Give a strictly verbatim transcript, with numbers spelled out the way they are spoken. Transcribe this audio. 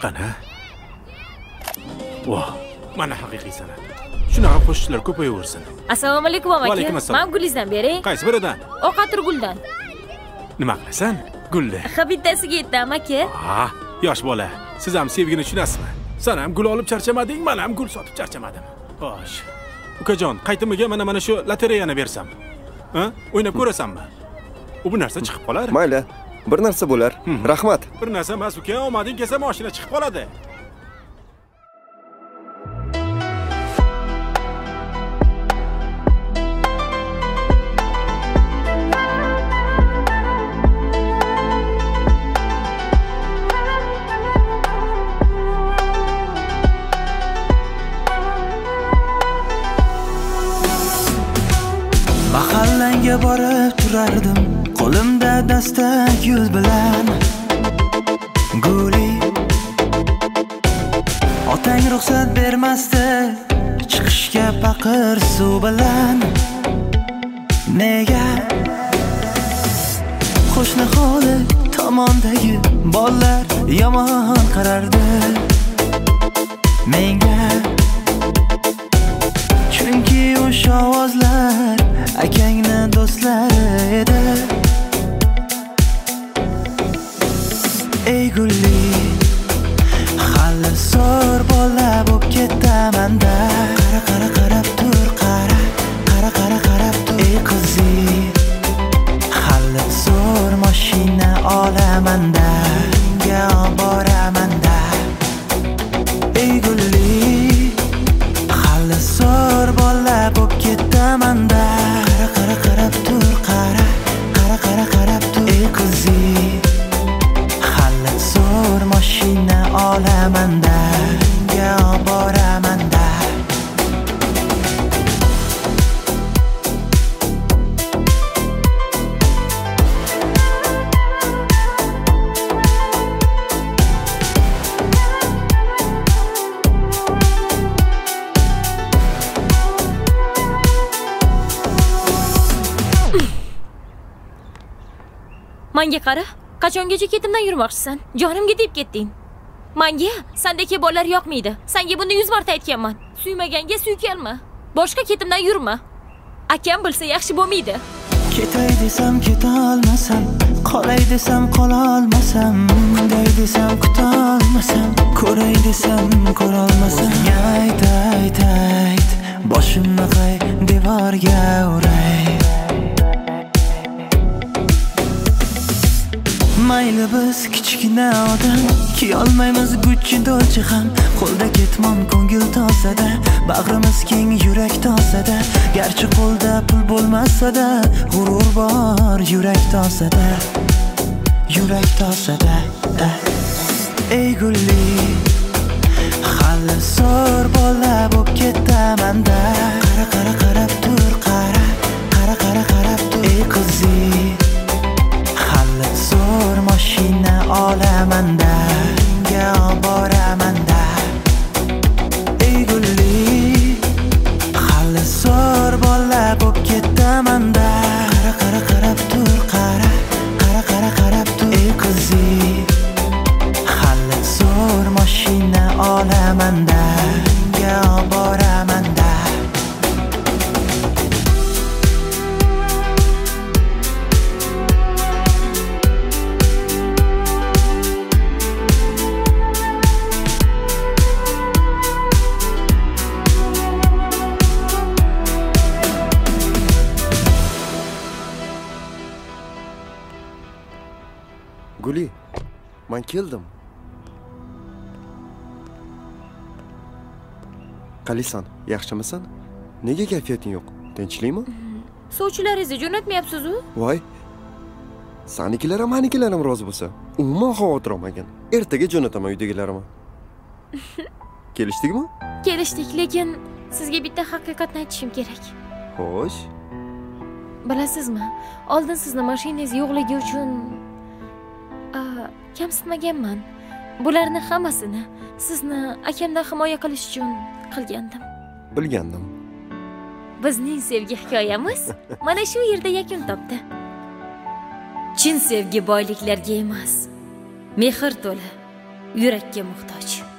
Qana? Voh, mana haqiqiy san'at. Shunaqa qo'shiqlar ko'payaversin. Assalomu alaykum aka. Va alaykum assalom. Men Gulizdan bering. Qaysi biridan? Oqatir Guldan. Nima qilasan? Gulni. Ha, bittasiga yetdim aka. Ha, yosh bola. Siz ham sevgini tushunasizmi? Sen ham gul olib charchamading, men ham gul sotib charchamadim. Xo'sh. Ukajon, qaytimiga mana mana shu lotereyani bersam. Ha? O'ynab ko'rasanmi? U bu narsa chiqib qolar. Mayli, bir narsa bo'lar. Rahmat. Bir narsa emas, uka, omading kelsa mashina chiqib qoladi. Mahallanga borib turardim, qo'limda dastak yuz bilan. Guli otang ruxsat bermasdi chiqishga paqir suv bilan. Nega qo'shni hovli tomondagi bollar yomon qarardi menga? Chunki o'sha ovozlar akangni do'stlari edi. Ey Gulli, hali so'r bola bo'p ketaman-da. Qara qara qarab tur, qara qara qara qarab tur. Ey qizi, hali so'r mashina olaman-da, unga boraman-da. Ey Gulli, hali so'r bola bo'p ketaman-da. Qara qara qarab tur, qara qara qara qarab tur. Ey qizi, hali so'r mashina olaman-da, unga boraman-da. Menga qara, qachongacha ketimdan yurmoqchisan? Jonimga deb ketding. Menga sendagi bolalar yoqmaydi. Senga buni yuz marta aytganman. Suymaganga suykalma. Boshqa ketimdan yurma. Akam bilsa yaxshi bo'lmaydi. Ketay desam keta olmasam, qolay desam qola olmasam, kunday desam kuta olmasam, ko'ray desam ko'ra olmasam. Ayt ayt ayt, boshimni qay devorga uray. Mayli biz kichkina odam, kiyolmaymiz Gucci Dolce ham. Qo'lda ketmon ko'ngil tozada, bag'rimiz keng yurak tozada. Garchi qo'lda pul bo'lmasa-da, g'urur bor yurak tozada, yurak tozada. Ey Gulli, hali so'r bola bo'p ketaman-da. Qara qara qarab tur, qara qara qara qarab tur. Ey qizi, hali so'r mashina olaman-da, unga boraman-da. Ey Gulli, hali so'r bola bo'p ketaman-da. Qara qara qarab tur, qara qara qara qarab tur. Ey qizi, hali so'r mashina olaman-da, unga boraman-da. Guli, men keldim. Qalisan, yaxshimisan? Nega kayfiyating yo'q? Tinchlikmi? Sovchilaringizni jo'natmayapsiz-ku? Voy. Sanikilar ham manikilar ham rozi bo'lsa, umuman xavotir olmagan. Ertaga jo'nataman uydagilarimni. Kelishdikmi? Kelishdik, lekin sizga bitta haqiqatni aytishim kerak. Xo'sh. Bilasizmi, oldin sizni mashinangiz yo'qligi uchun kamsitmaganman. Bularni hammasini sizni akamdan himoya qilish uchun qilgandim. Bilgandim. Bizning sevgi hikoyamiz mana shu yerda yakun topdi. Chin sevgi boyliklarga emas, mehr to'la, yurakka muhtoj.